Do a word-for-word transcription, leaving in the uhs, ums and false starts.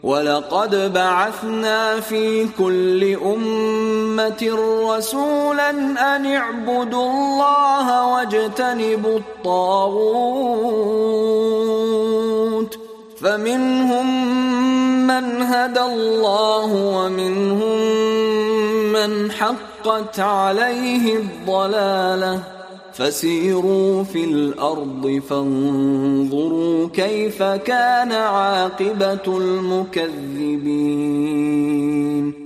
وَلَقَدْ بَعَثْنَا فِي كُلِّ أُمَّةٍ رَّسُولًا أَنِ اعْبُدُوا اللَّهَ وَاجْتَنِبُوا الطَّاغُوتَ فَمِنْهُم مَّنْ هَدَى اللَّهُ وَمِنْهُم مَّنْ حَقَّتْ عَلَيْهِ الضَّلَالَةُ فَسِيرُوا فِي الْأَرْضِ فَانظُرُوا كَيْفَ كَانَ عَاقِبَةُ الْمُكَذِّبِينَ